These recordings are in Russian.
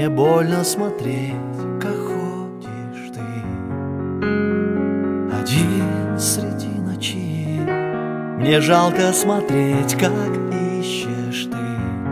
Мне больно смотреть, как ходишь ты один среди ночи. Мне жалко смотреть, как ищешь ты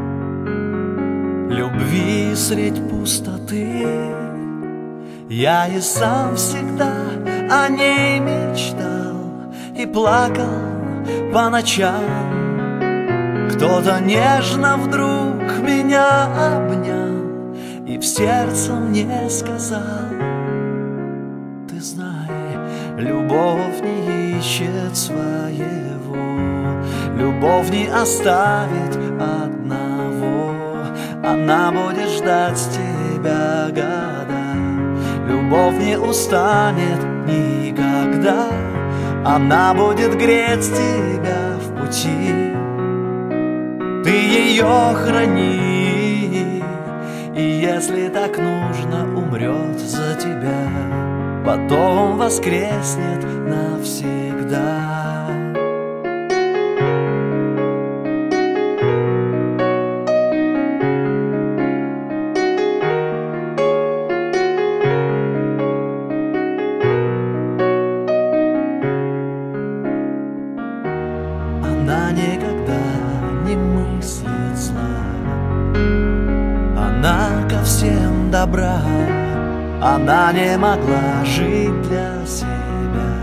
любви средь пустоты. Я и сам всегда о ней мечтал и плакал по ночам. Кто-то нежно вдруг меня обнял и в сердце мне сказал: ты знай, любовь не ищет своего, любовь не оставит одного. Она будет ждать тебя года, любовь не устанет никогда. Она будет греть тебя в пути. Ты ее храни, и если так нужно, умрет за тебя, потом воскреснет навсегда. Она никогда не мыслит зла, она ко всем добра. Она не могла жить для себя,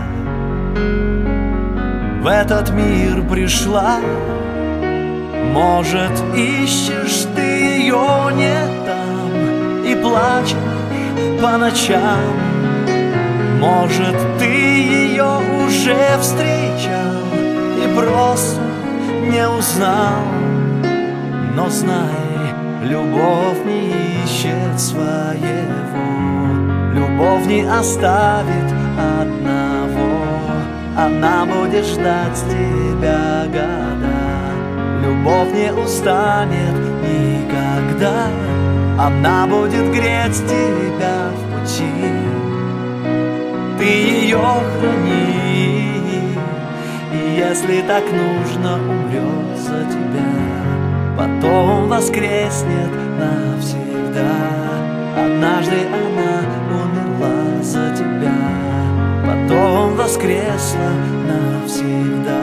в этот мир пришла. Может, ищешь ты ее не там и плачешь по ночам. Может, ты ее уже встречал и просто не узнал. Но знай, любовь не ищет своего, любовь не оставит одного. Она будет ждать тебя года, любовь не устанет никогда. Она будет греть тебя в пути. Ты ее храни, и если так нужно, умрет за тебя, потом воскреснет навсегда. Однажды она умерла за тебя, потом воскресла навсегда.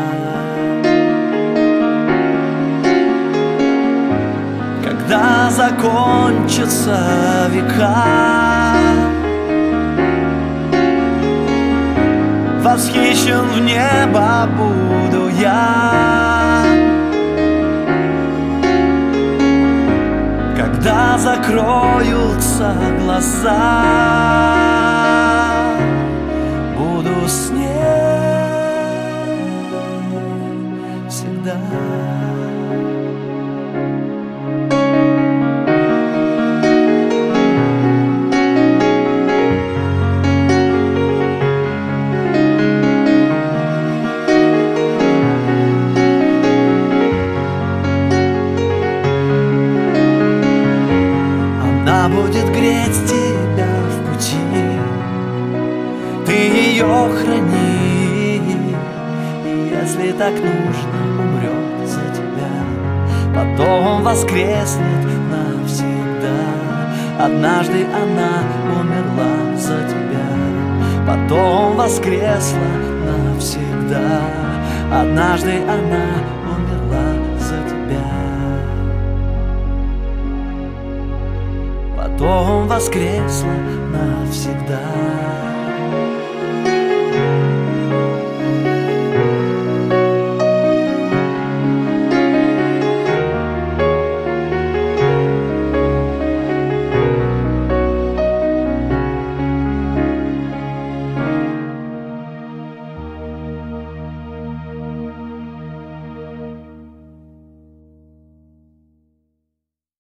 Когда закончатся века, восхищен в небо буду я. Когда закроются глаза, буду с ней всегда. Она будет греть тебя в пути. Ты ее храни, и если так нужно, умрет за тебя, потом воскреснет навсегда. Однажды она умерла за тебя, потом воскресла навсегда. Однажды она умерла за тебя, потом воскресла навсегда.